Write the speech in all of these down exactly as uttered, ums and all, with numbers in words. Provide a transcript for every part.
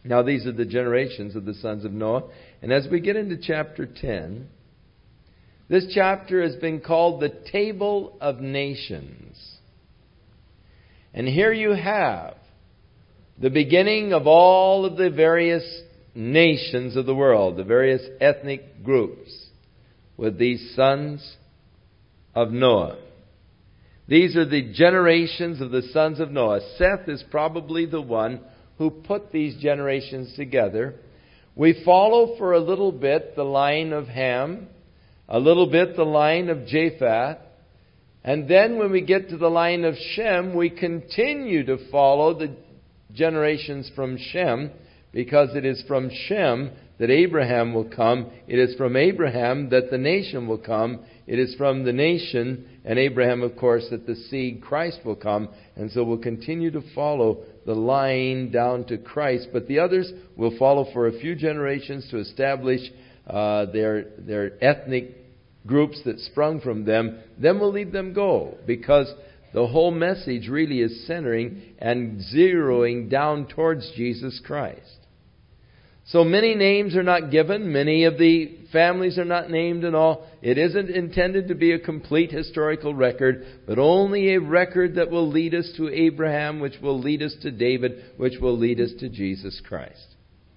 Now these are the generations of the sons of Noah. And as we get into chapter ten, this chapter has been called the Table of Nations. And here you have the beginning of all of the various nations of the world, the various ethnic groups, with these sons of Noah. These are the generations of the sons of Noah. Seth is probably the one who put these generations together. We follow for a little bit the line of Ham, a little bit the line of Japheth, and then when we get to the line of Shem, we continue to follow the generations from Shem, because it is from Shem that Abraham will come. It is from Abraham that the nation will come. It is from the nation and Abraham, of course, that the seed Christ will come. And so we'll continue to follow the line down to Christ. But the others will follow for a few generations to establish uh, their their ethnic groups that sprung from them. Then we'll leave them go, because the whole message really is centering and zeroing down towards Jesus Christ. So many names are not given. Many of the families are not named and all. It isn't intended to be a complete historical record, but only a record that will lead us to Abraham, which will lead us to David, which will lead us to Jesus Christ.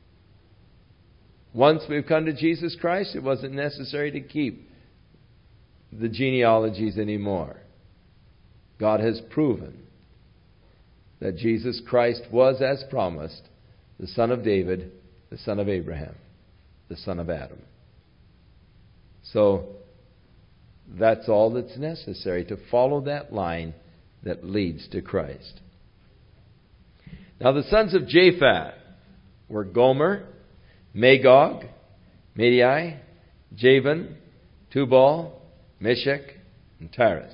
Once we've come to Jesus Christ, it wasn't necessary to keep the genealogies anymore. God has proven that Jesus Christ was, as promised, the son of David, the son of Abraham, the son of Adam. So that's all that's necessary, to follow that line that leads to Christ. Now the sons of Japheth were Gomer, Magog, Madai, Javan, Tubal, Meshech, and Tiras.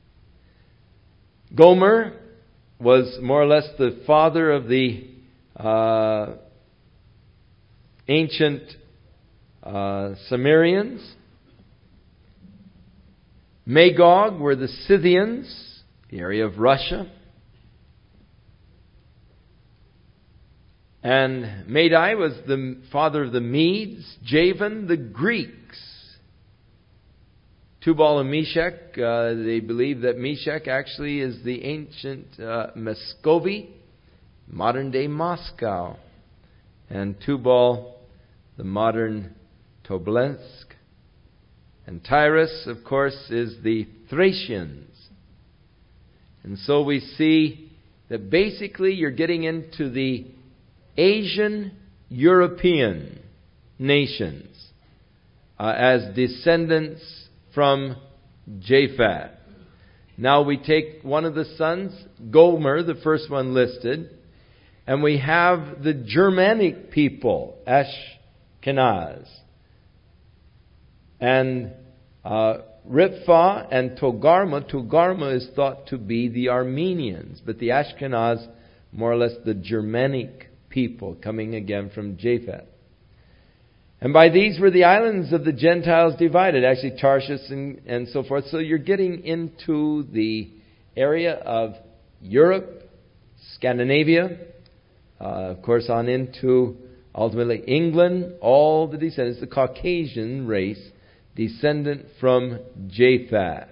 Gomer was more or less the father of the uh, ancient uh, Sumerians. Magog were the Scythians, the area of Russia. And Madai was the father of the Medes. Javan, the Greeks. Tubal and Meshech, uh, they believe that Meshech actually is the ancient uh, Muscovy, modern day Moscow. And Tubal, the modern Tobolsk. And Tyrus, of course, is the Thracians. And so we see that basically you're getting into the Asian European nations uh, as descendants from Japheth. Now we take one of the sons, Gomer, the first one listed, and we have the Germanic people, Ashkenaz. And uh, Ripha and Togarma. Togarma is thought to be the Armenians, but the Ashkenaz, more or less the Germanic people coming again from Japheth. And by these were the islands of the Gentiles divided, actually Tarshish and, and so forth. So you're getting into the area of Europe, Scandinavia, uh, of course on into ultimately England, all the descendants, the Caucasian race, descendant from Japheth.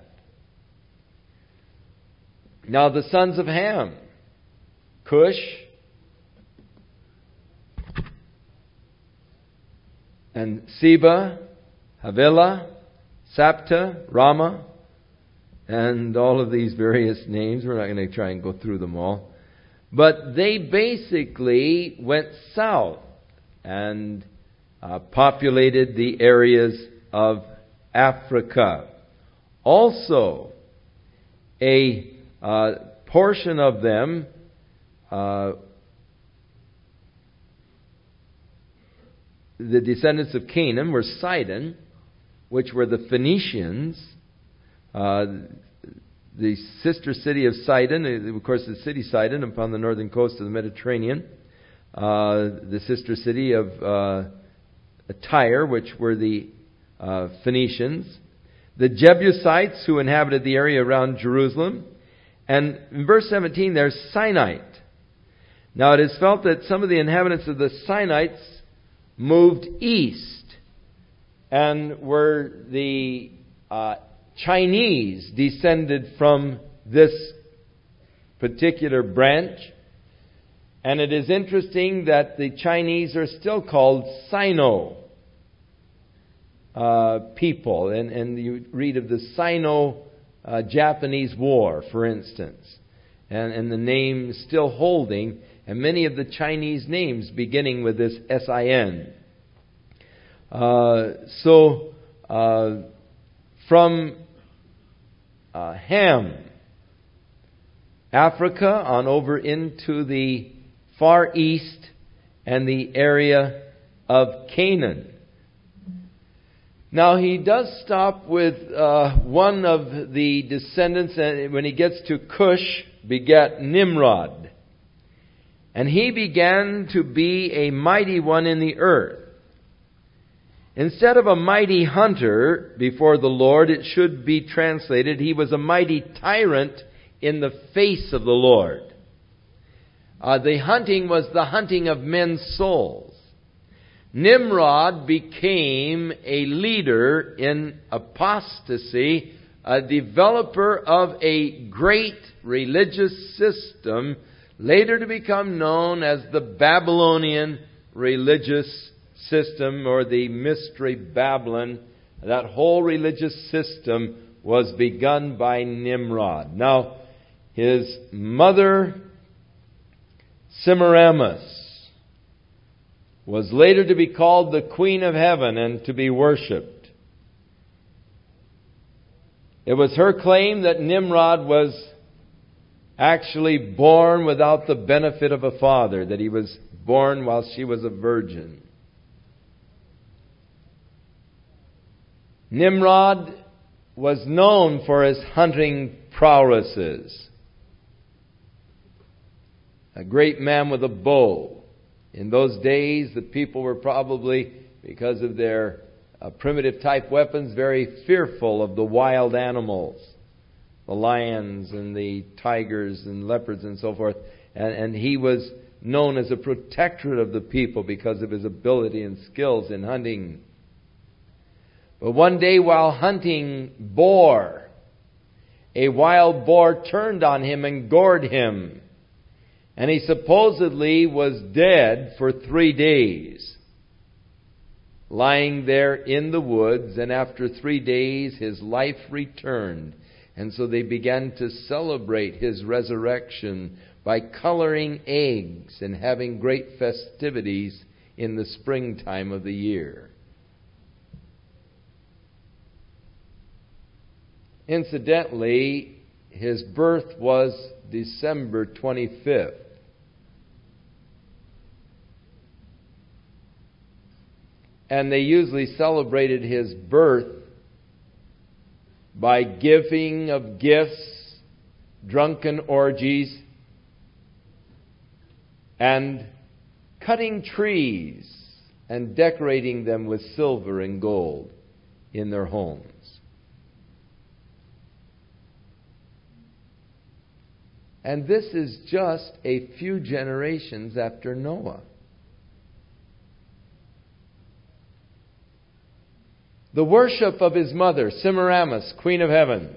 Now the sons of Ham, Cush, and Seba, Havilah, Sapta, Rama, and all of these various names. We're not going to try and go through them all. But they basically went south and uh, populated the areas of Africa. Also, a uh, portion of them uh, the descendants of Canaan were Sidon, which were the Phoenicians. Uh, the sister city of Sidon, of course the city Sidon upon the northern coast of the Mediterranean. Uh, the sister city of uh, Tyre, which were the uh, Phoenicians. The Jebusites, who inhabited the area around Jerusalem. And in verse seventeen there's Sinite. Now it is felt that some of the inhabitants of the Sinites moved east and were the uh, Chinese descended from this particular branch. And it is interesting that the Chinese are still called Sino uh, people. And, and you read of the Sino-Japanese uh, War, for instance. And, and the name is still holding. And many of the Chinese names beginning with this S I N. Uh, so, uh, from uh, Ham, Africa, on over into the Far East and the area of Canaan. Now he does stop with uh, one of the descendants, and when he gets to Cush, begat Nimrod. And he began to be a mighty one in the earth. Instead of a mighty hunter before the Lord, it should be translated, he was a mighty tyrant in the face of the Lord. Uh, the hunting was the hunting of men's souls. Nimrod became a leader in apostasy, a developer of a great religious system, later to become known as the Babylonian religious system, or the Mystery Babylon. That whole religious system was begun by Nimrod. Now, his mother, Semiramis, was later to be called the Queen of Heaven and to be worshipped. It was her claim that Nimrod was actually born without the benefit of a father, that he was born while she was a virgin. Nimrod was known for his hunting prowesses. A great man with a bow. In those days, the people were probably, because of their uh, primitive type weapons, very fearful of the wild animals. The lions and the tigers and leopards and so forth. And, and he was known as a protectorate of the people because of his ability and skills in hunting. But one day while hunting boar, a wild boar turned on him and gored him. And he supposedly was dead for three days, lying there in the woods. And after three days, his life returned. And so they began to celebrate his resurrection by coloring eggs and having great festivities in the springtime of the year. Incidentally, his birth was December twenty-fifth. And they usually celebrated his birth by giving of gifts, drunken orgies, and cutting trees and decorating them with silver and gold in their homes. And this is just a few generations after Noah. The worship of his mother, Semiramis, Queen of Heaven.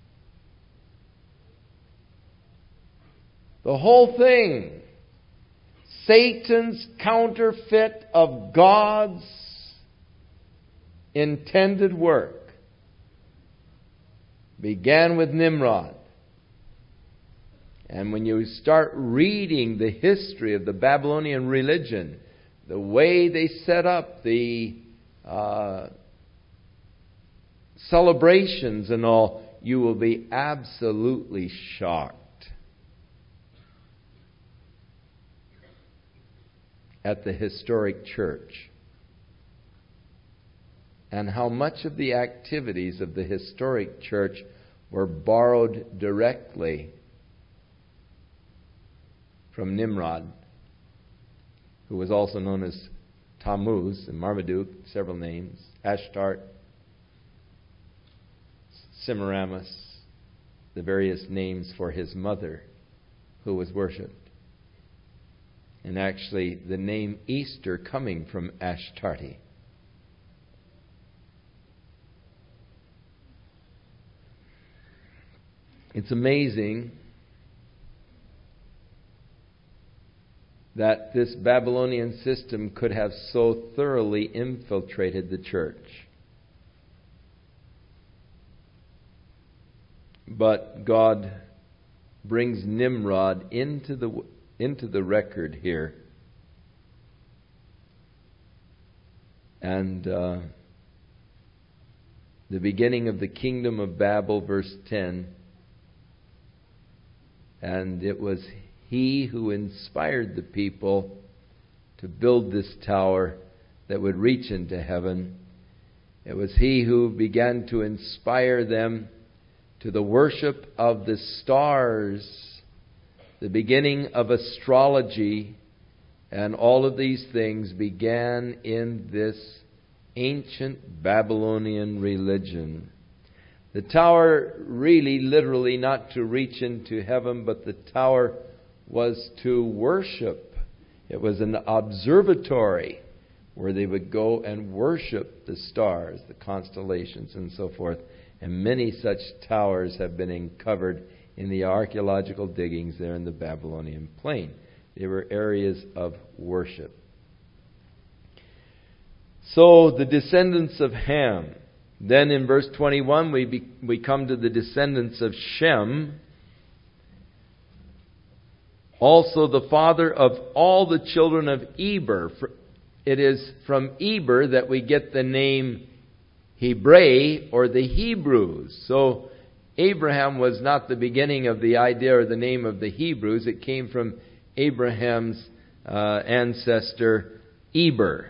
The whole thing, Satan's counterfeit of God's intended work, began with Nimrod. And when you start reading the history of the Babylonian religion, the way they set up the uh, celebrations and all, you will be absolutely shocked at the historic church and how much of the activities of the historic church were borrowed directly from Nimrod, who was also known as Tammuz and Marmaduke, several names, Ashtart, Semiramis, the various names for his mother, who was worshipped. and actually the name Easter coming from Ashtarti. It's amazing that this Babylonian system could have so thoroughly infiltrated the church. But God brings Nimrod into the into the record here, and uh, the beginning of the kingdom of Babel, verse ten. And it was he who inspired the people to build this tower that would reach into heaven. It was he who began to inspire them to the worship of the stars, the beginning of astrology, and all of these things began in this ancient Babylonian religion. The tower really, literally, not to reach into heaven, but the tower was to worship. It was an observatory where they would go and worship the stars, the constellations, and so forth. And many such towers have been uncovered in the archaeological diggings there in the Babylonian plain. They were areas of worship. So the descendants of Ham. Then in verse twenty-one we be, we come to the descendants of Shem, also the father of all the children of Eber. It is from Eber that we get the name Hebrae, or the Hebrews. So Abraham was not the beginning of the idea or the name of the Hebrews. It came from Abraham's uh, ancestor Eber.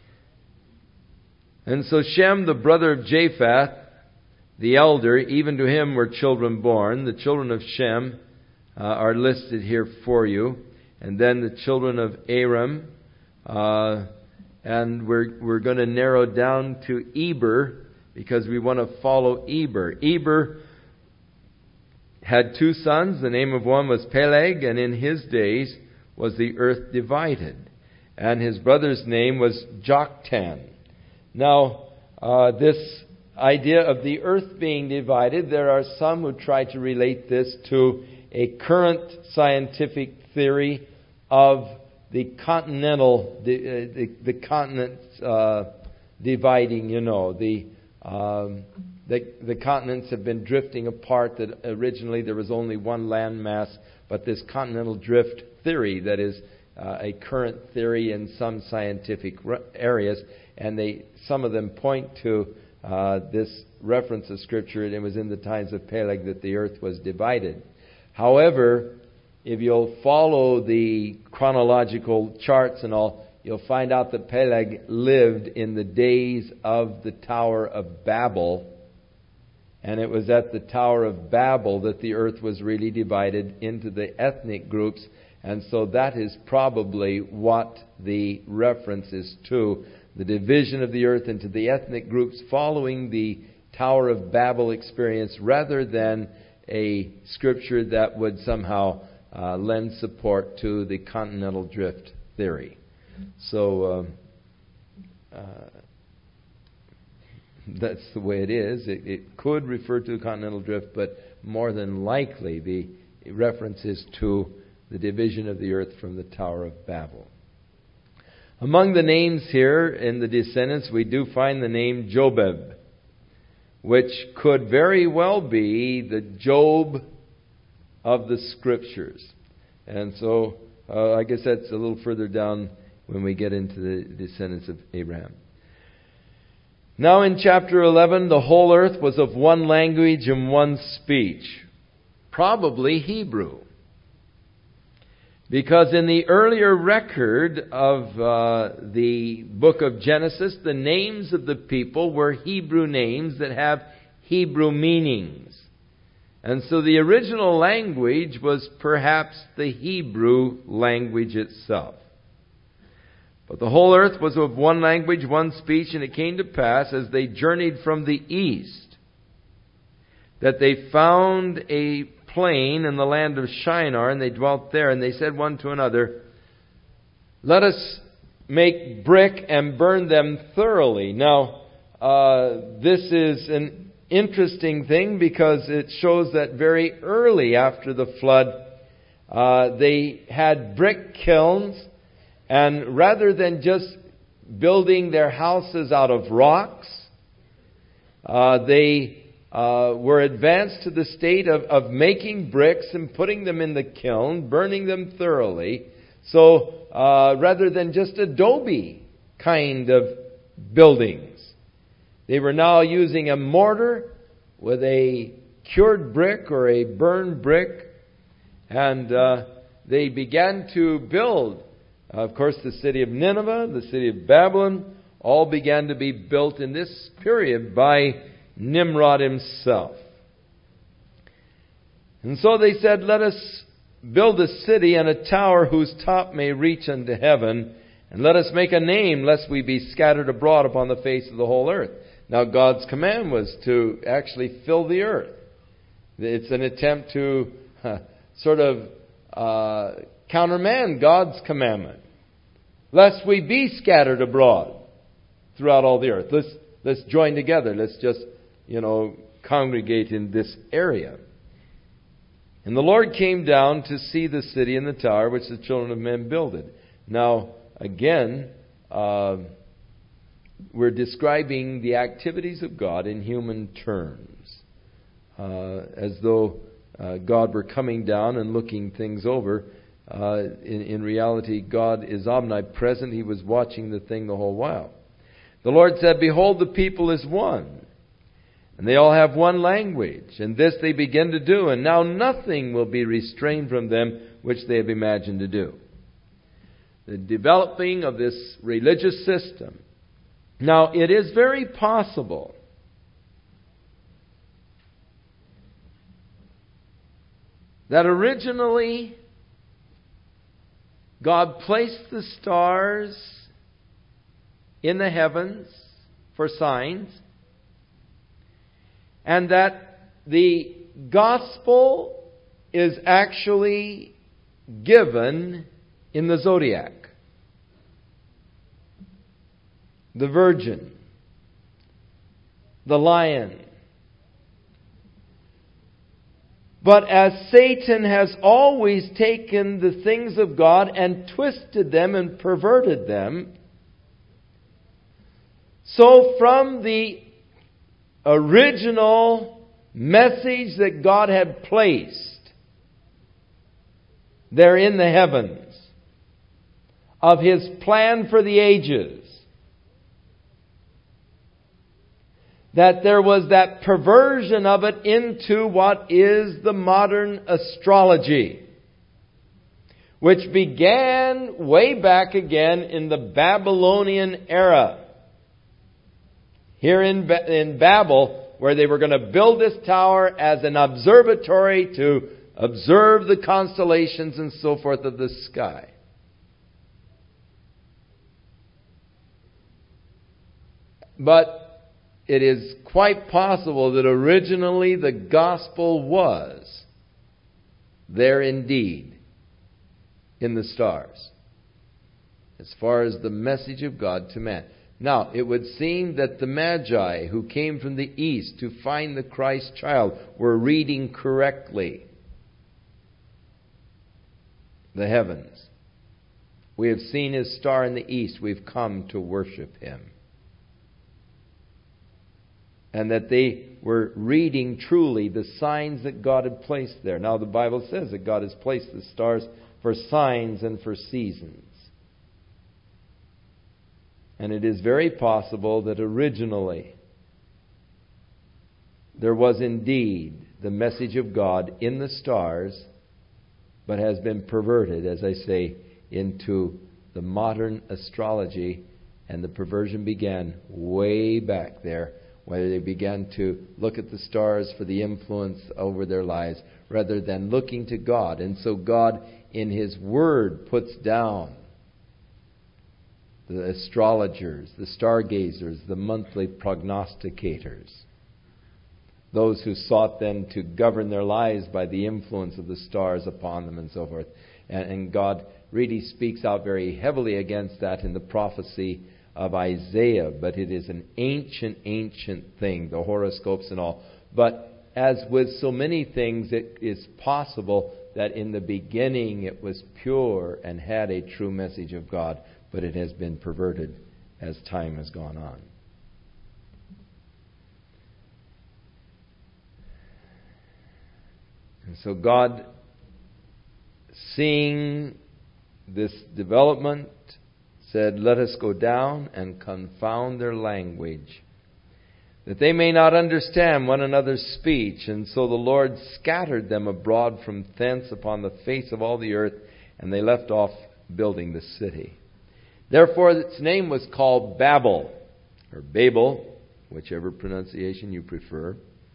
And so Shem, the brother of Japheth, the elder, even to him were children born. The children of Shem uh, are listed here for you. And then the children of Aram. Uh, and we're, we're going to narrow down to Eber, because we want to follow Eber. Eber had two sons. The name of one was Peleg, and in his days was the earth divided. And his brother's name was Joktan. Now, uh, this idea of the earth being divided, there are some who try to relate this to a current scientific theory of the continental, the, uh, the, the continents uh, dividing, you know, the, um, the the continents have been drifting apart, that originally there was only one landmass, but this continental drift theory that is uh, a current theory in some scientific re- areas, and they some of them point to uh, this reference of Scripture, and it was in the times of Peleg that the earth was divided. However, if you'll follow the chronological charts and all, you'll find out that Peleg lived in the days of the Tower of Babel. And it was at the Tower of Babel that the earth was really divided into the ethnic groups. And so that is probably what the reference is to. The division of the earth into the ethnic groups following the Tower of Babel experience, rather than a scripture that would somehow uh, lend support to the continental drift theory. So um, uh, that's the way it is. It, it could refer to the continental drift, but more than likely the reference is to the division of the earth from the Tower of Babel. Among the names here in the descendants, we do find the name Jobab, which could very well be the Job of the Scriptures. And so uh, I guess that's a little further down when we get into the descendants of Abraham. Now in chapter eleven, the whole earth was of one language and one speech, probably Hebrew. Because in the earlier record of uh, the book of Genesis, the names of the people were Hebrew names that have Hebrew meanings. And so the original language was perhaps the Hebrew language itself. But the whole earth was of one language, one speech, and it came to pass as they journeyed from the east that they found a plain in the land of Shinar, and they dwelt there, and they said one to another, let us make brick and burn them thoroughly. Now, uh, this is an interesting thing because it shows that very early after the flood, uh, they had brick kilns, and rather than just building their houses out of rocks, uh, they uh, were advanced to the state of, of making bricks and putting them in the kiln, burning them thoroughly. So uh, rather than just adobe kind of buildings, they were now using a mortar with a cured brick or a burned brick, and uh, they began to build. Of course, the city of Nineveh, the city of Babylon, all began to be built in this period by Nimrod himself. And so they said, let us build a city and a tower whose top may reach unto heaven, and let us make a name, lest we be scattered abroad upon the face of the whole earth. Now, God's command was to actually fill the earth. It's an attempt to uh, sort of uh, countermand God's commandment, lest we be scattered abroad throughout all the earth. Let's let's join together. Let's just, you know, congregate in this area. And the Lord came down to see the city and the tower which the children of men builded. Now, again, uh, we're describing the activities of God in human terms, uh, as though uh, God were coming down and looking things over. Uh, in, in reality, God is omnipresent. He was watching the thing the whole while. The Lord said, behold, the people is one, and they all have one language, and this they begin to do, and now nothing will be restrained from them which they have imagined to do. The developing of this religious system. Now, it is very possible that originally God placed the stars in the heavens for signs, and that the gospel is actually given in the zodiac. The virgin, the lion. But as Satan has always taken the things of God and twisted them and perverted them, so from the original message that God had placed there in the heavens of His plan for the ages, that there was that perversion of it into what is the modern astrology, which began way back again in the Babylonian era. Here in, ba- in Babel, where they were going to build this tower as an observatory to observe the constellations and so forth of the sky. But it is quite possible that originally the gospel was there indeed in the stars, as far as the message of God to man. Now, it would seem that the Magi who came from the east to find the Christ child were reading correctly the heavens. We have seen His star in the east. We've come to worship Him. And that they were reading truly the signs that God had placed there. Now, the Bible says that God has placed the stars for signs and for seasons. And it is very possible that originally there was indeed the message of God in the stars, but has been perverted, as I say, into the modern astrology. And the perversion began way back there, where they began to look at the stars for the influence over their lives rather than looking to God. And so God, in His Word, puts down the astrologers, the stargazers, the monthly prognosticators, those who sought then to govern their lives by the influence of the stars upon them and so forth. And, and God really speaks out very heavily against that in the prophecy of Isaiah. But it is an ancient, ancient thing, the horoscopes and all. But as with so many things, it is possible that in the beginning it was pure and had a true message of God, but it has been perverted as time has gone on. And so God, seeing this development, said, "Let us go down and confound their language, that they may not understand one another's speech." And so the Lord scattered them abroad from thence upon the face of all the earth, and they left off building the city. Therefore its name was called Babel, or Babel, whichever pronunciation you prefer.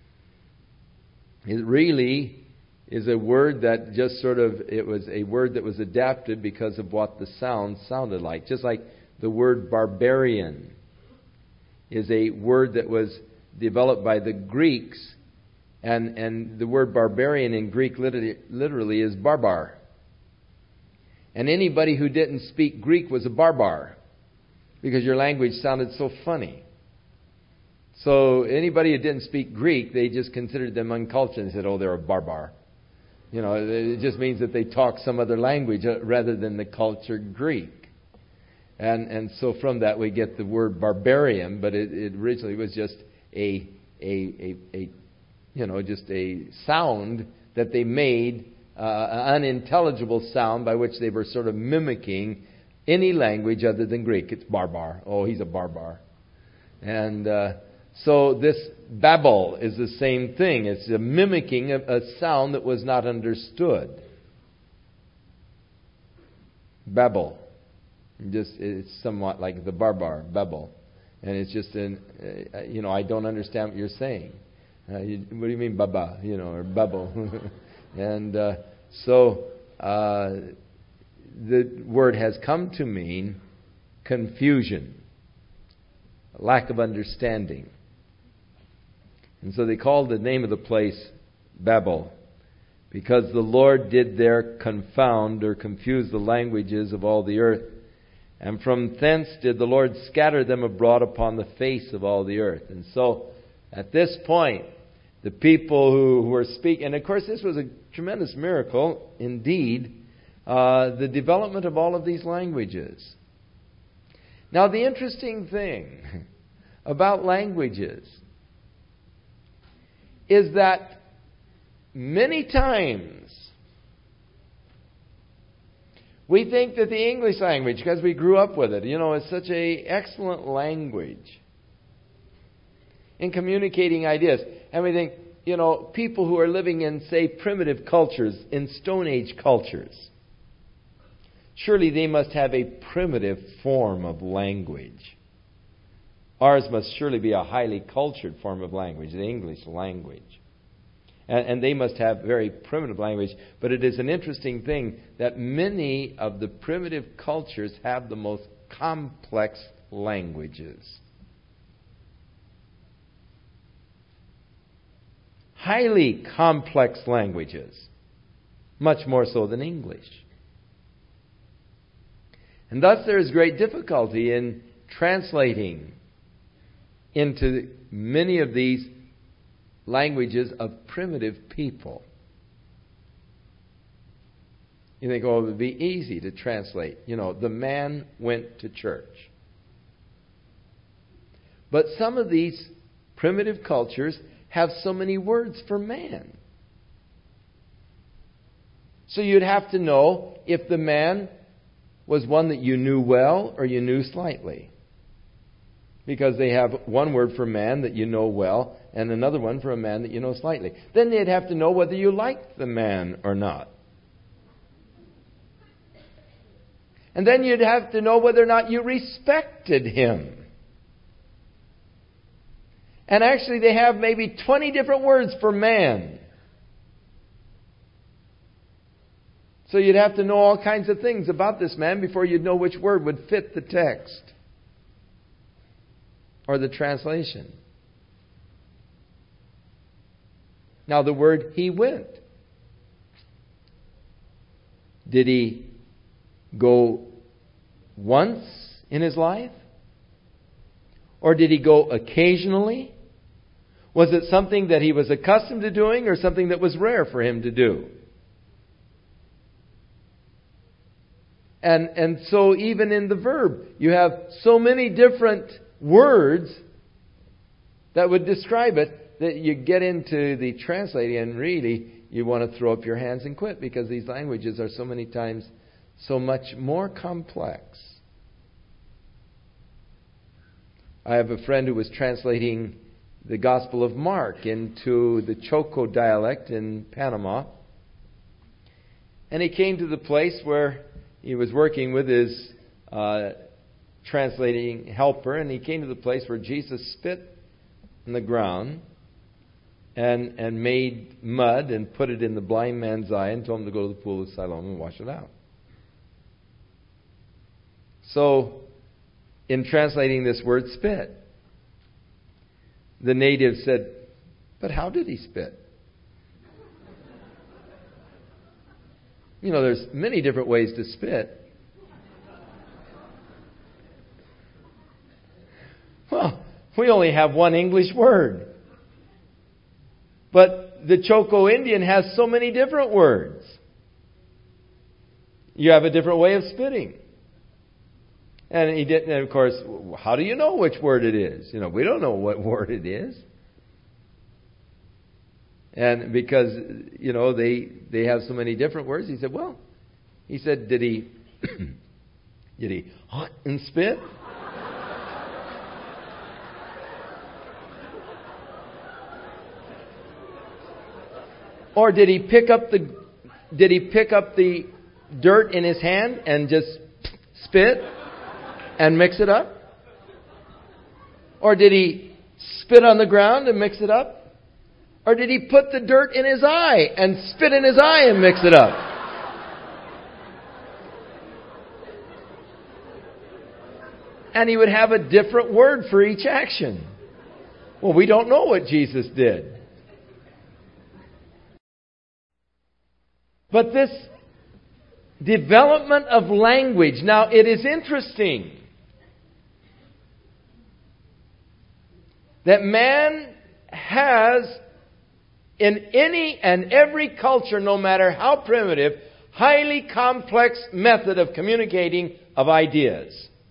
It really is a word that just sort of, it was a word that was adapted because of what the sound sounded like. Just like the word barbarian is a word that was developed by the Greeks, and, and the word barbarian in Greek literally, literally is barbar. And anybody who didn't speak Greek was a barbar, because your language sounded so funny. So anybody who didn't speak Greek, they just considered them uncultured and said, "Oh, they're a barbar." You know, it just means that they talk some other language rather than the cultured Greek. And and so from that we get the word barbarian, but it, it originally was just a, a a a you know just a sound that they made, uh, an unintelligible sound by which they were sort of mimicking any language other than Greek. It's barbar. Oh, he's a barbar. And uh, so this Babel is the same thing. It's a mimicking of a sound that was not understood. Babel. Just, it's somewhat like the barbar, Babel. And it's just an, uh, you know, I don't understand what you're saying. Uh, you, what do you mean, baba? You know, or bubble. and uh, so uh, the word has come to mean confusion, lack of understanding. And so they called the name of the place Babel, because the Lord did there confound or confuse the languages of all the earth. And from thence did the Lord scatter them abroad upon the face of all the earth. And so, at this point, the people who, who were speaking, and of course this was a tremendous miracle indeed, uh, the development of all of these languages. Now the interesting thing about languages is that many times we think that the English language, because we grew up with it, you know, is such an excellent language in communicating ideas. And we think, you know, people who are living in, say, primitive cultures, in Stone Age cultures, surely they must have a primitive form of language. Ours must surely be a highly cultured form of language, the English language. And, and they must have very primitive language. But it is an interesting thing that many of the primitive cultures have the most complex languages. Highly complex languages. Much more so than English. And thus there is great difficulty in translating into many of these languages of primitive people. You think, oh, it would be easy to translate. You know, the man went to church. But some of these primitive cultures have so many words for man. So you'd have to know if the man was one that you knew well or you knew slightly. Because they have one word for man that you know well and another one for a man that you know slightly. Then they'd have to know whether you liked the man or not. And then you'd have to know whether or not you respected him. And actually they have maybe twenty different words for man. So you'd have to know all kinds of things about this man before you'd know which word would fit the text or the translation. Now the word he went. Did he go once in his life? Or did he go occasionally? Was it something that he was accustomed to doing or something that was rare for him to do? And, and so even in the verb, you have so many different words that would describe it that you get into the translating and really you want to throw up your hands and quit, because these languages are so many times so much more complex. I have a friend who was translating the Gospel of Mark into the Choco dialect in Panama. And he came to the place where he was working with his uh, translating helper, and he came to the place where Jesus spit on the ground and, and made mud and put it in the blind man's eye and told him to go to the pool of Siloam and wash it out. So, in translating this word spit, the native said, "But how did he spit?" You know, there's many different ways to spit. Well, we only have one English word. But the Choco Indian has so many different words. You have a different way of spitting. And he didn't, and of course, how do you know which word it is? You know, we don't know what word it is. And because, you know, they they have so many different words, he said, well, he said, did he, did he hunt and spit? Or did he pick up the, did he pick up the dirt in his hand and just spit and mix it up? Or did he spit on the ground and mix it up? Or did he put the dirt in his eye and spit in his eye and mix it up? And he would have a different word for each action. Well, we don't know what Jesus did. But this development of language, now it is interesting that man has, in any and every culture, no matter how primitive, highly complex method of communicating of ideas.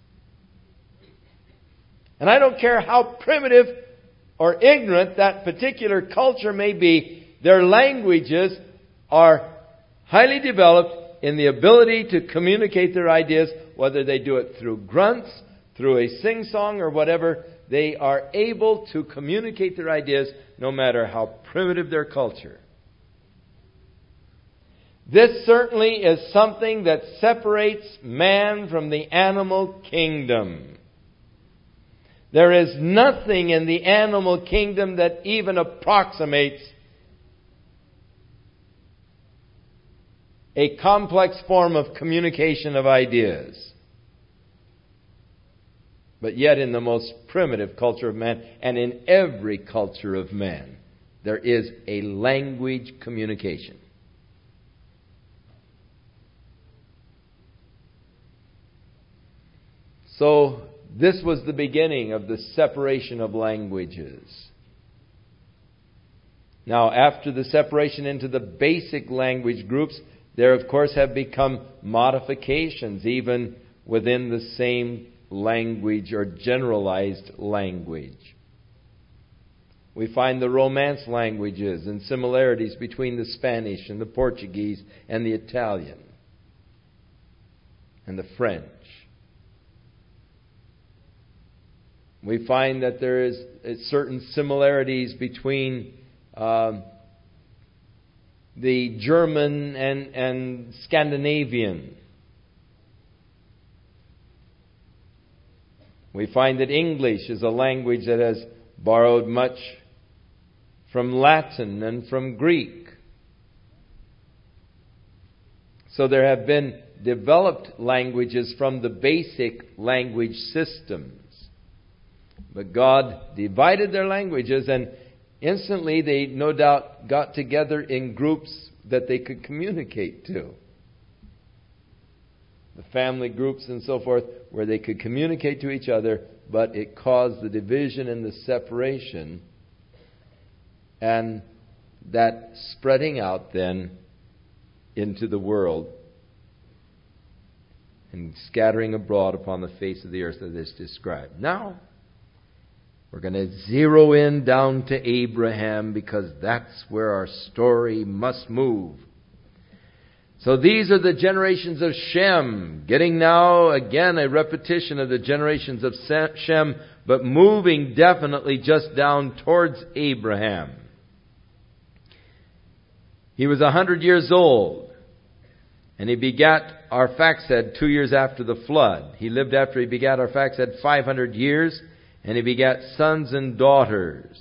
And I don't care how primitive or ignorant that particular culture may be, their languages are highly developed in the ability to communicate their ideas, whether they do it through grunts, through a sing-song or whatever. They are able to communicate their ideas no matter how primitive their culture. This certainly is something that separates man from the animal kingdom. There is nothing in the animal kingdom that even approximates a complex form of communication of ideas. But yet in the most primitive culture of man, and in every culture of man, there is a language communication. So, this was the beginning of the separation of languages. Now, after the separation into the basic language groups, there, of course, have become modifications even within the same language or generalized language. We find the Romance languages and similarities between the Spanish and the Portuguese and the Italian and the French. We find that there is certain similarities between um, the German and, and Scandinavian. We find that English is a language that has borrowed much from Latin and from Greek. So there have been developed languages from the basic language systems. But God divided their languages, and instantly they no doubt got together in groups that they could communicate to. the family groups and so forth, where they could communicate to each other, but it caused the division and the separation, and that spreading out then into the world and scattering abroad upon the face of the earth as is described. Now, we're going to zero in down to Abraham, because that's where our story must move. So these are the generations of Shem, getting now again a repetition of the generations of Shem, but moving definitely just down towards Abraham. He was a hundred years old, and he begat Arphaxad two years after the flood. He lived after he begat Arphaxad five hundred years, and he begat sons and daughters.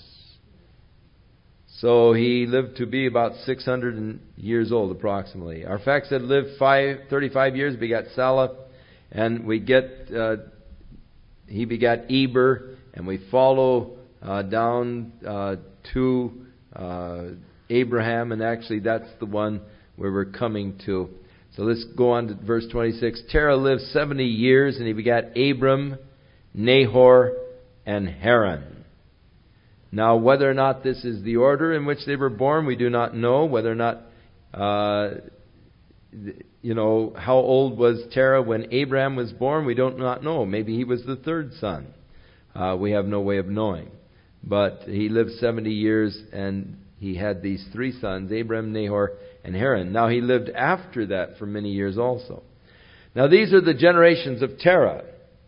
So he lived to be about six hundred years old approximately. Arphaxad lived five, thirty-five years, begat Salah, and we get, uh, he begat Eber, and we follow uh, down uh, to uh, Abraham, and actually that's the one where we're coming to. So let's go on to verse twenty-six. Terah lived seventy years, and he begat Abram, Nahor, and Haran. Now, whether or not this is the order in which they were born, we do not know. Whether or not, uh, you know, how old was Terah when Abraham was born, we do not know. Maybe he was the third son. Uh, we have no way of knowing. But he lived seventy years, and he had these three sons, Abram, Nahor, and Haran. Now, he lived after that for many years also. Now, these are the generations of Terah.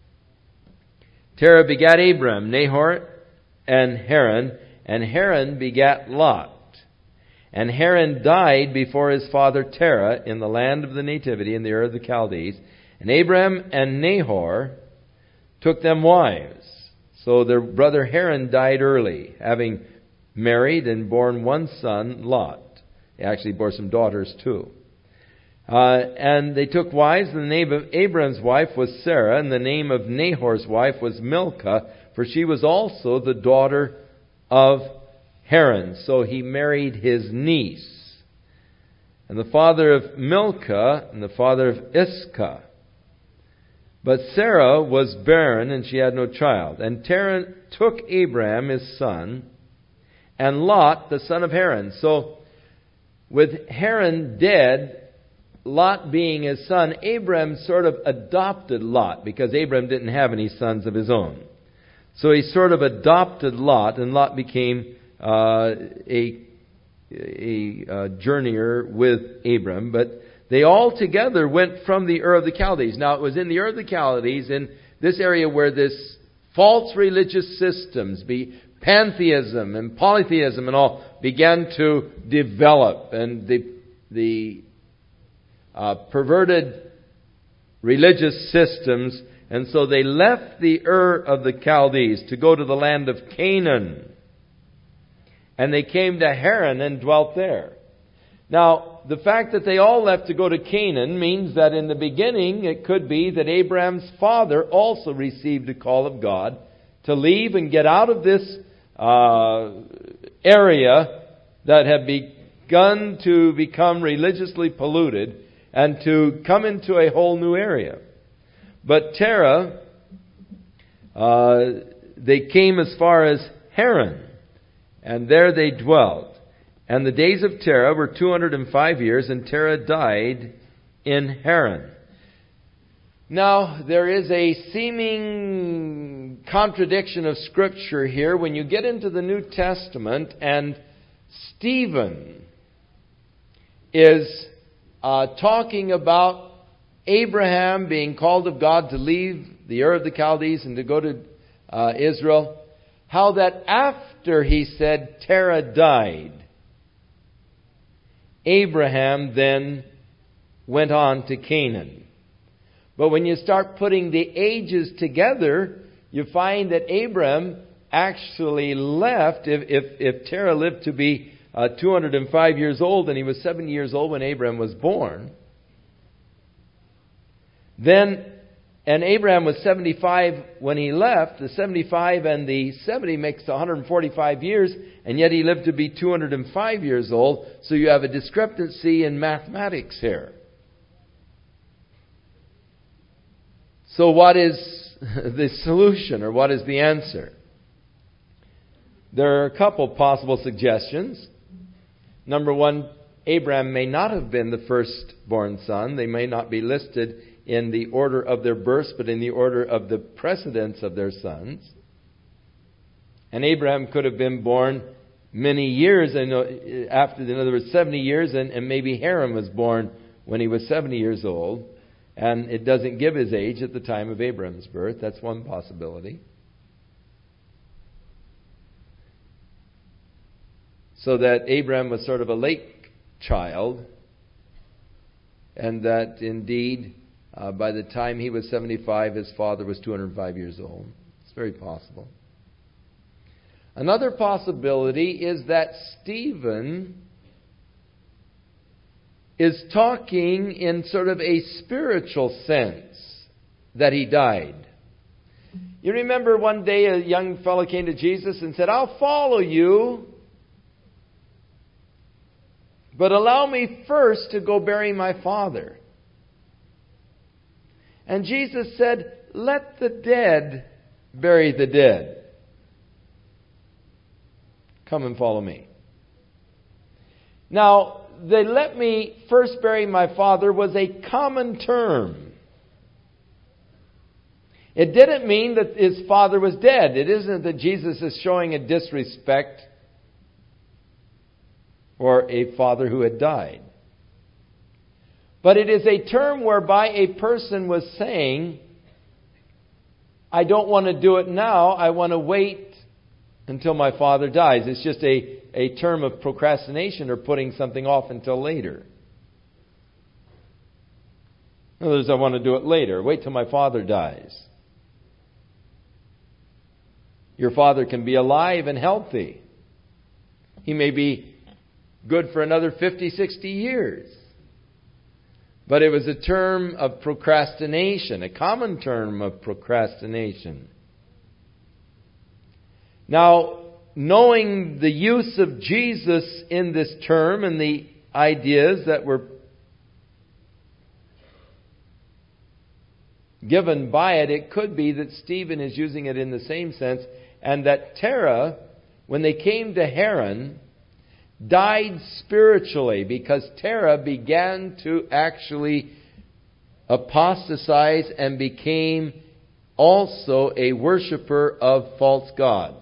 Terah begat Abram, Nahor, and Haran, and Haran begat Lot. And Haran died before his father Terah in the land of the nativity in the Ur of the Chaldees. And Abram and Nahor took them wives. So their brother Haran died early, having married and borne one son, Lot. He actually bore some daughters too. Uh, and they took wives, and the name of Abram's wife was Sarah, and the name of Nahor's wife was Milcah, for she was also the daughter of Haran. So he married his niece. And the father of Milcah, and the father of Iscah. But Sarah was barren, and she had no child. And Terah took Abram his son, and Lot the son of Haran. So, with Haran dead, Lot being his son, Abram sort of adopted Lot, because Abram didn't have any sons of his own. So he sort of adopted Lot, and Lot became uh, a, a, a journeyer with Abram. But they all together went from the Ur of the Chaldees. Now, it was in the Ur of the Chaldees, in this area where this false religious systems, be pantheism and polytheism and all, began to develop. And the, the uh, perverted religious systems. And so they left the Ur of the Chaldees to go to the land of Canaan. And they came to Haran and dwelt there. Now, the fact that they all left to go to Canaan means that in the beginning it could be that Abraham's father also received a call of God to leave and get out of this uh, area that had begun to become religiously polluted and to come into a whole new area. But Terah, uh, they came as far as Haran, and there they dwelt. And the days of Terah were two hundred five years, and Terah died in Haran. Now, there is a seeming contradiction of Scripture here when you get into the New Testament, and Stephen is uh, talking about Abraham being called of God to leave the Ur of the Chaldees and to go to uh, Israel. How that after he said Terah died, Abraham then went on to Canaan. But when you start putting the ages together, you find that Abraham actually left, if, if, if Terah lived to be uh, two hundred five years old, and he was seventy years old when Abraham was born, then, and Abraham was seventy-five when he left, the seventy-five and the seventy makes one hundred forty-five years, and yet he lived to be two hundred five years old, so you have a discrepancy in mathematics here. So what is the solution, or what is the answer? There are a couple possible suggestions. Number one, Abraham may not have been the firstborn son. They may not be listed in the order of their births, but in the order of the precedence of their sons. And Abraham could have been born many years after, in other words, seventy years, and, and maybe Haran was born when he was seventy years old. And it doesn't give his age at the time of Abraham's birth. That's one possibility. So that Abraham was sort of a late child, and that indeed, uh, by the time he was seventy-five, his father was two hundred five years old. It's very possible. Another possibility is that Stephen is talking in sort of a spiritual sense that he died. You remember one day a young fellow came to Jesus and said, "I'll follow you, but allow me first to go bury my father." And Jesus said, "Let the dead bury the dead. Come and follow me." Now, the "let me first bury my father" was a common term. It didn't mean that his father was dead. It isn't that Jesus is showing a disrespect for a father who had died. But it is a term whereby a person was saying, "I don't want to do it now. I want to wait until my father dies." It's just a, a term of procrastination, or putting something off until later. In other words, I want to do it later. Wait till my father dies. Your father can be alive and healthy. He may be good for another fifty, sixty years. But it was a term of procrastination, a common term of procrastination. Now, knowing the use of Jesus in this term and the ideas that were given by it, it could be that Stephen is using it in the same sense, and that Terah, when they came to Haran, died spiritually, because Terah began to actually apostatize and became also a worshiper of false gods.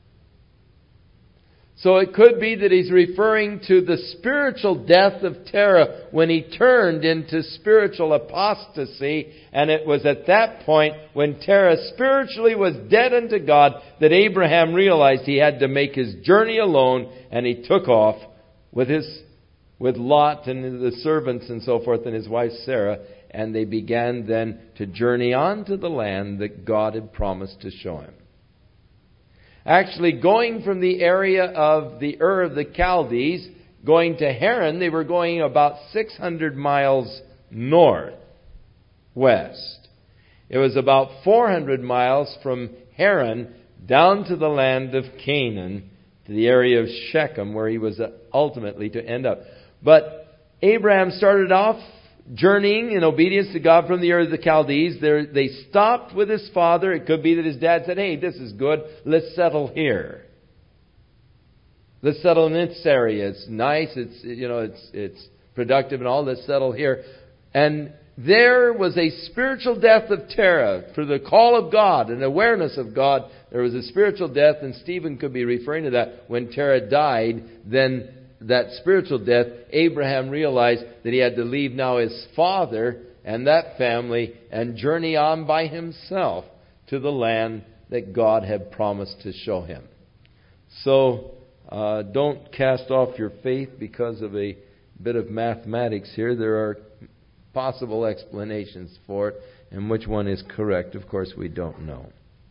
So it could be that he's referring to the spiritual death of Terah when he turned into spiritual apostasy. And it was at that point, when Terah spiritually was dead unto God, that Abraham realized he had to make his journey alone, and he took off with his with Lot and the servants and so forth, and his wife Sarah, and they began then to journey on to the land that God had promised to show him. Actually, going from the area of the Ur of the Chaldees, going to Haran, they were going about six hundred miles north, west. It was about four hundred miles from Haran down to the land of Canaan, to the area of Shechem, where he was ultimately to end up. But Abraham started off journeying in obedience to God from the Ur of the Chaldees. There, they stopped with his father. It could be that his dad said, "Hey, this is good. Let's settle here. Let's settle in this area. It's nice. It's, you know, it's it's productive and all. Let's settle here." And there was a spiritual death of Terah for the call of God and awareness of God. There was a spiritual death, and Stephen could be referring to that. When Terah died, then that spiritual death, Abraham realized that he had to leave now his father and that family and journey on by himself to the land that God had promised to show him. So uh, don't cast off your faith because of a bit of mathematics here. There are possible explanations for it, and which one is correct, of course, we don't know.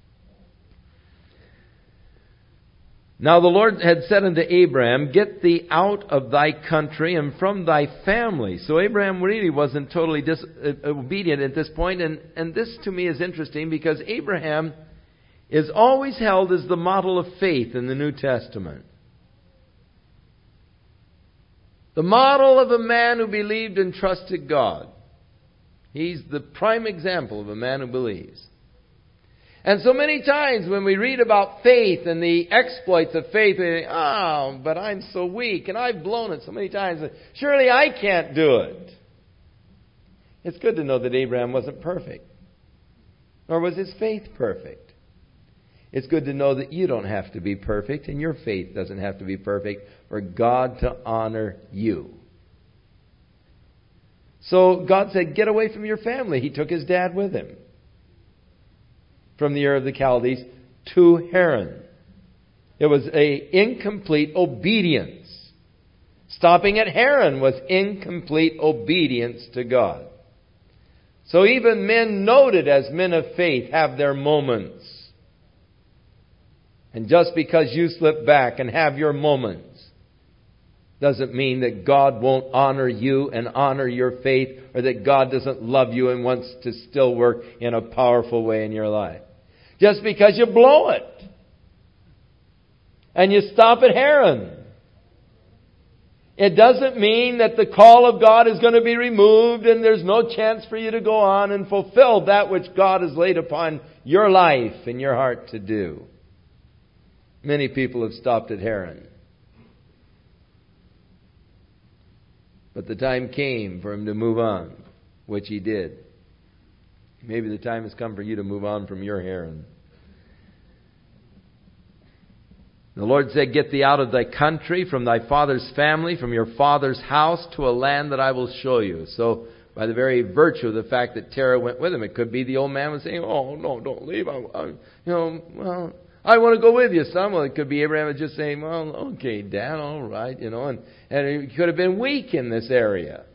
Now the Lord had said unto Abraham, "Get thee out of thy country and from thy family." So Abraham really wasn't totally dis- obedient at this point. And, and this to me is interesting, because Abraham is always held as the model of faith in the New Testament. The model of a man who believed and trusted God. He's the prime example of a man who believes. And so many times when we read about faith and the exploits of faith, we think, oh, but I'm so weak and I've blown it so many times. Surely I can't do it. It's good to know that Abraham wasn't perfect. Nor was his faith perfect. It's good to know that you don't have to be perfect and your faith doesn't have to be perfect for God to honor you. So God said, get away from your family. He took his dad with him. From the Ur of the Chaldees to Haran. It was an incomplete obedience. Stopping at Haran was incomplete obedience to God. So even men noted as men of faith have their moments. And just because you slip back and have your moments doesn't mean that God won't honor you and honor your faith, or that God doesn't love you and wants to still work in a powerful way in your life. Just because you blow it and you stop at Haran, it doesn't mean that the call of God is going to be removed and there's no chance for you to go on and fulfill that which God has laid upon your life and your heart to do. Many people have stopped at Haran. But the time came for him to move on, which he did. Maybe the time has come for you to move on from your Haran. The Lord said, get thee out of thy country, from thy father's family, from your father's house, to a land that I will show you. So, by the very virtue of the fact that Terah went with him, it could be the old man was saying, oh, no, don't leave. I, I, you know, well, I want to go with you, son. Well, it could be Abraham was just saying, well, okay, Dad, all right, you know, and, and he could have been weak in this area.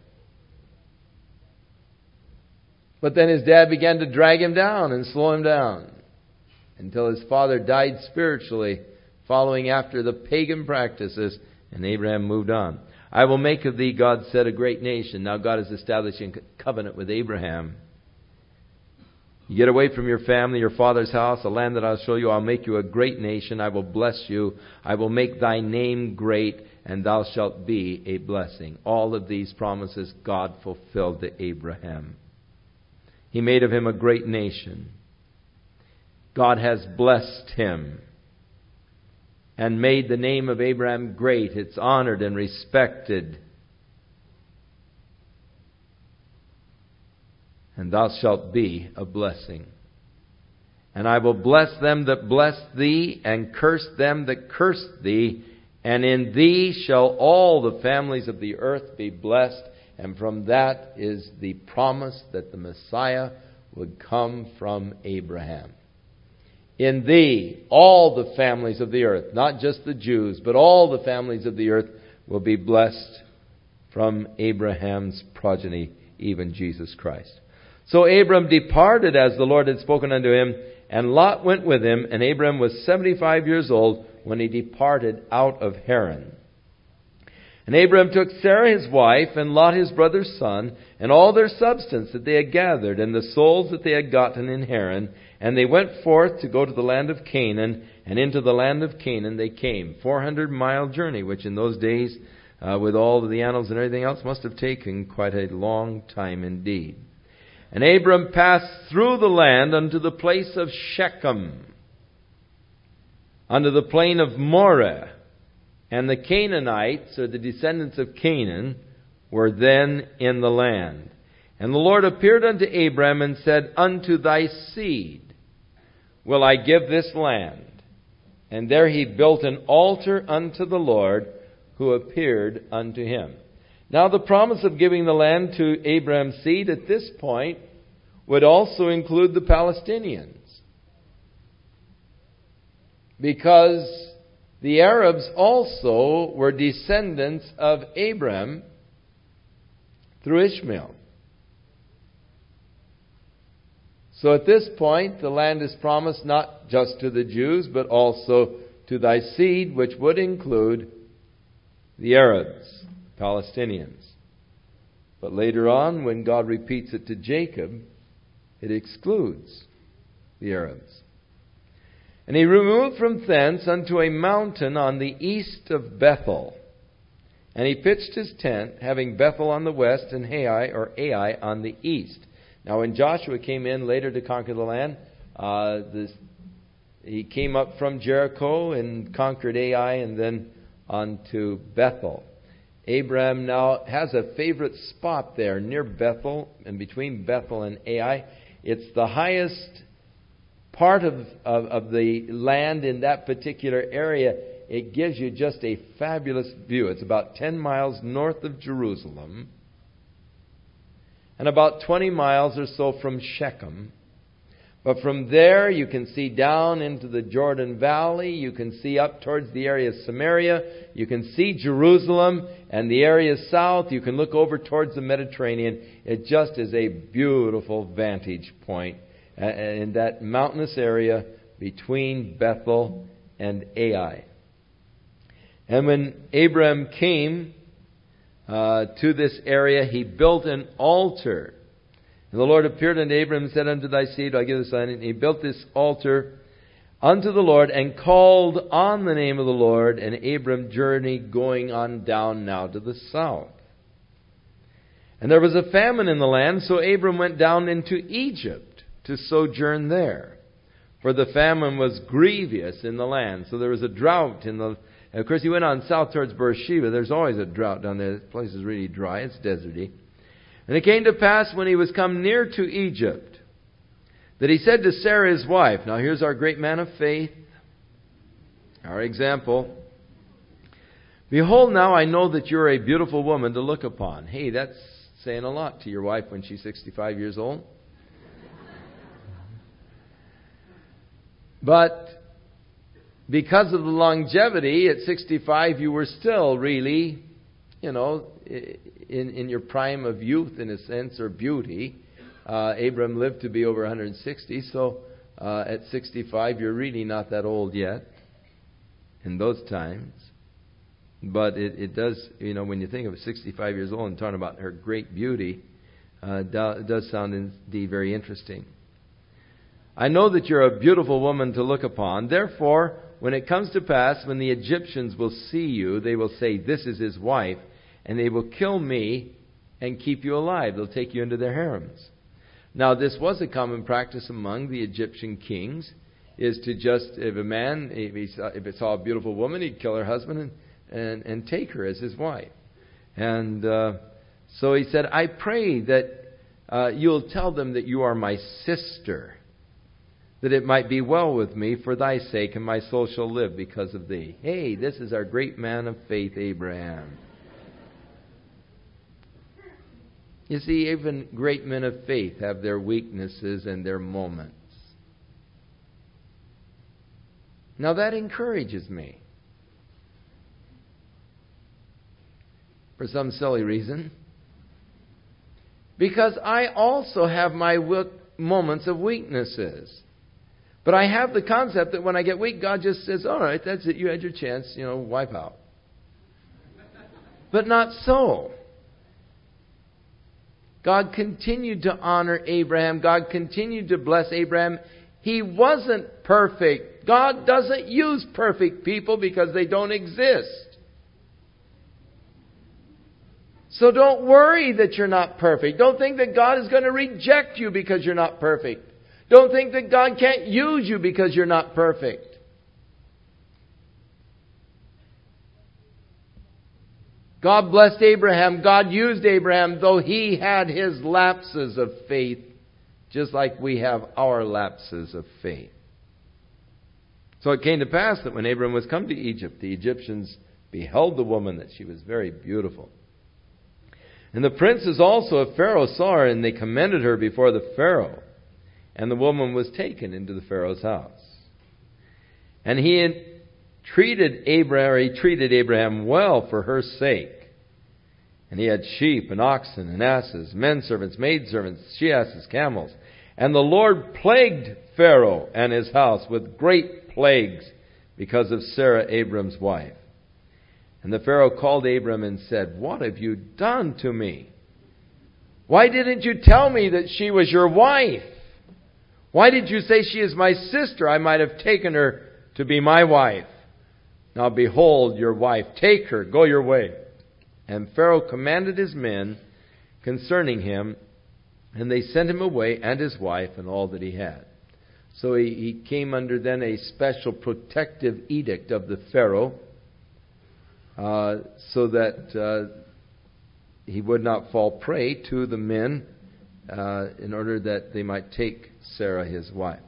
But then his dad began to drag him down and slow him down until his father died spiritually, following after the pagan practices, and Abraham moved on. I will make of thee, God said, a great nation. Now God is establishing a covenant with Abraham. You get away from your family, your father's house, a land that I'll show you. I'll make you a great nation. I will bless you. I will make thy name great, and thou shalt be a blessing. All of these promises God fulfilled to Abraham. He made of him a great nation. God has blessed him and made the name of Abraham great. It's honored and respected. And thou shalt be a blessing. And I will bless them that bless thee, and curse them that curse thee. And in thee shall all the families of the earth be blessed. And from that is the promise that the Messiah would come from Abraham. In thee, all the families of the earth, not just the Jews, but all the families of the earth will be blessed from Abraham's progeny, even Jesus Christ. So Abram departed as the Lord had spoken unto him, and Lot went with him, and Abram was seventy-five years old when he departed out of Haran. And Abram took Sarah his wife, and Lot his brother's son, and all their substance that they had gathered, and the souls that they had gotten in Haran, and they went forth to go to the land of Canaan, and into the land of Canaan they came. four hundred mile journey, which in those days, uh, with all of the animals and everything else, must have taken quite a long time indeed. And Abram passed through the land unto the place of Shechem, unto the plain of Moreh. And the Canaanites, or the descendants of Canaan, were then in the land. And the Lord appeared unto Abram and said, unto thy seed will I give this land. And there he built an altar unto the Lord, who appeared unto him. Now the promise of giving the land to Abraham's seed at this point would also include the Palestinians. Because the Arabs also were descendants of Abraham through Ishmael. So at this point, the land is promised not just to the Jews, but also to thy seed, which would include the Arabs, Palestinians. But later on, when God repeats it to Jacob, it excludes the Arabs. And he removed from thence unto a mountain on the east of Bethel. And he pitched his tent, having Bethel on the west and Ai, or Ai, on the east. Now when Joshua came in later to conquer the land, uh, this, he came up from Jericho and conquered Ai and then on to Bethel. Abraham now has a favorite spot there near Bethel and between Bethel and Ai. It's the highest part of, of, of the land in that particular area. It gives you just a fabulous view. It's about ten miles north of Jerusalem and about twenty miles or so from Shechem. But from there you can see down into the Jordan Valley. You can see up towards the area of Samaria. You can see Jerusalem and the area south. You can look over towards the Mediterranean. It just is a beautiful vantage point in that mountainous area between Bethel and Ai. And when Abraham came uh, to this area, he built an altar. And the Lord appeared unto Abraham and said, unto thy seed I'll give this land. And he built this altar unto the Lord and called on the name of the Lord. And Abram journeyed going on down now to the south. And there was a famine in the land, so Abram went down into Egypt to sojourn there. For the famine was grievous in the land. So there was a drought in the... And of course he went on south towards Beersheba. There's always a drought down there. The place is really dry. It's deserty. And it came to pass when he was come near to Egypt that he said to Sarah his wife, now here's our great man of faith, our example. Behold, now I know that you're a beautiful woman to look upon. Hey, that's saying a lot to your wife when she's sixty-five years old. But because of the longevity, at sixty-five you were still really, you know, in, in your prime of youth, in a sense, or beauty. Uh, Abram lived to be over one hundred sixty, so uh, at sixty-five you're really not that old yet in those times. But it, it does, you know, when you think of sixty-five years old and talking about her great beauty, uh, it does sound indeed very interesting. I know that you're a beautiful woman to look upon. Therefore, when it comes to pass, when the Egyptians will see you, they will say, this is his wife, and they will kill me and keep you alive. They'll take you into their harems. Now, this was a common practice among the Egyptian kings, is to just, if a man, if he saw, if he saw a beautiful woman, he'd kill her husband and, and, and take her as his wife. And uh, so he said, I pray that uh, you'll tell them that you are my sister, that it might be well with me for thy sake, and my soul shall live because of thee. Hey, this is our great man of faith, Abraham. You see, even great men of faith have their weaknesses and their moments. Now that encourages me. For some silly reason. Because I also have my moments of weaknesses. But I have the concept that when I get weak, God just says, all right, that's it. You had your chance, you know, wipe out. But not so. God continued to honor Abraham. God continued to bless Abraham. He wasn't perfect. God doesn't use perfect people because they don't exist. So don't worry that you're not perfect. Don't think that God is going to reject you because you're not perfect. Don't think that God can't use you because you're not perfect. God blessed Abraham. God used Abraham, though he had his lapses of faith, just like we have our lapses of faith. So it came to pass that when Abraham was come to Egypt, the Egyptians beheld the woman, that she was very beautiful. And the princes also of Pharaoh saw her, and they commended her before the Pharaoh. And the woman was taken into the Pharaoh's house. And he treated Abraham, or he treated Abraham well for her sake. And he had sheep and oxen and asses, men servants, maid servants, she asses, camels. And the Lord plagued Pharaoh and his house with great plagues because of Sarah, Abram's wife. And the Pharaoh called Abram and said, what have you done to me? Why didn't you tell me that she was your wife? Why did you say she is my sister? I might have taken her to be my wife. Now behold your wife. Take her. Go your way. And Pharaoh commanded his men concerning him, And they sent him away, and his wife, and all that he had. So he, he came under then a special protective edict of the Pharaoh, uh, so that uh, he would not fall prey to the men, uh, in order that they might take Sarah, his wife.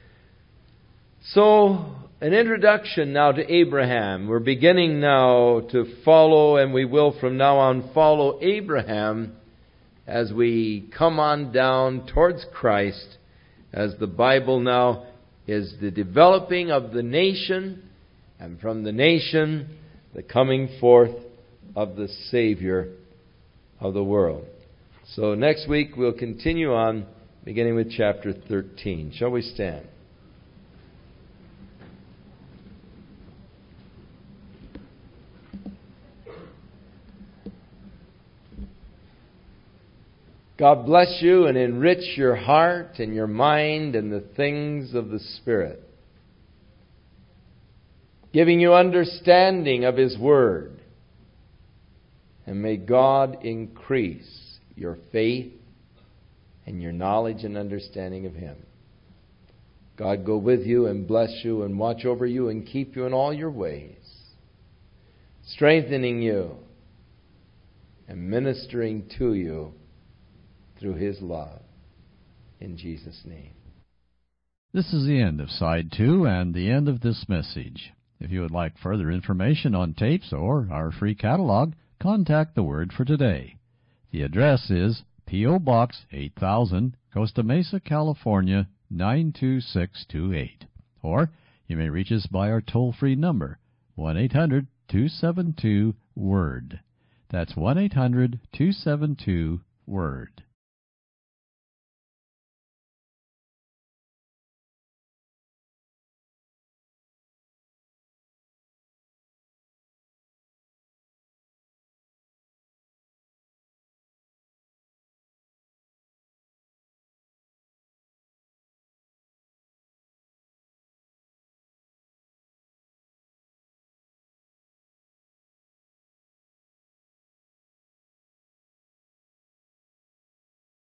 So, an introduction now to Abraham. We're beginning now to follow, and we will from now on follow Abraham as we come on down towards Christ, as the Bible now is the developing of the nation, and from the nation, the coming forth of the Savior of the world. So next week we'll continue on, beginning with chapter thirteen. Shall we stand? God bless you and enrich your heart and your mind and the things of the Spirit, giving you understanding of His Word. And may God increase your faith and your knowledge and understanding of Him. God go with you and bless you and watch over you and keep you in all your ways, strengthening you and ministering to you through His love. In Jesus' name. This is the end of Side two and the end of this message. If you would like further information on tapes or our free catalog, contact the Word for Today. The address is P O. Box eight thousand, Costa Mesa, California, nine two six two eight. Or you may reach us by our toll-free number, one eight hundred two seven two W O R D. That's one eight hundred two seven two W O R D.